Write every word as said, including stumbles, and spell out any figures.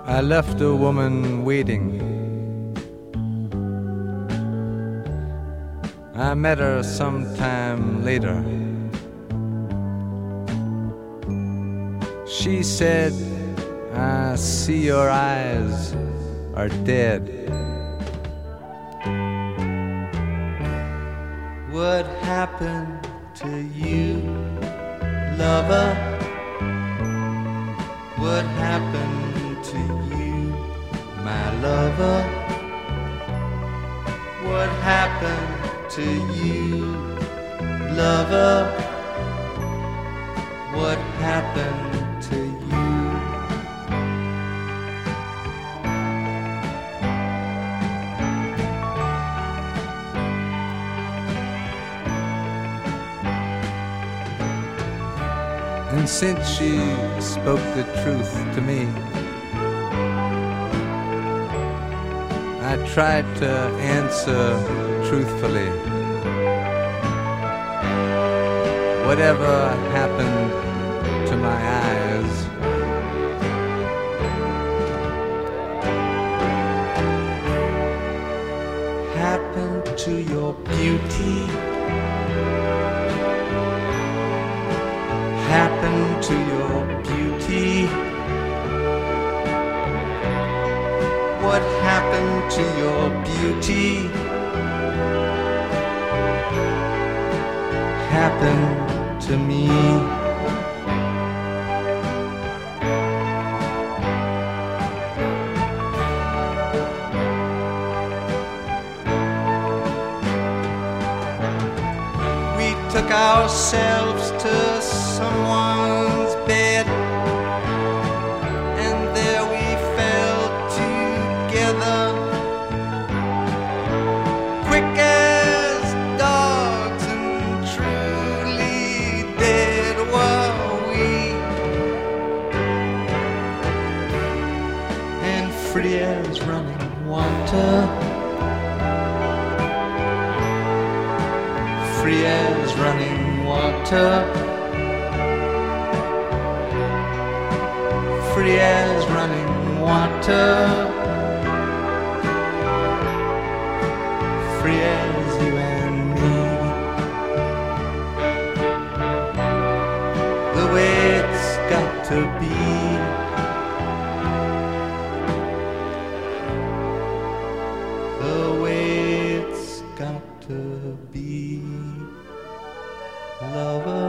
I left a woman waiting. I met her sometime later. She said, I see your eyes are dead. What happened to you, lover? What happened to you, my lover? What happened to you, lover? What happened to you? And since she spoke the truth to me, I tried to answer truthfully. Whatever happened to my eyes, happened to your beauty, happened to your beauty. What happened to your beauty? Happened to me. We took ourselves to someone's bed, and there we fell together, quick as dogs and truly dead were we, and free as running water, free as running water, free as running water, free as you and me. The way it's got to be. The way it's got to be, lover.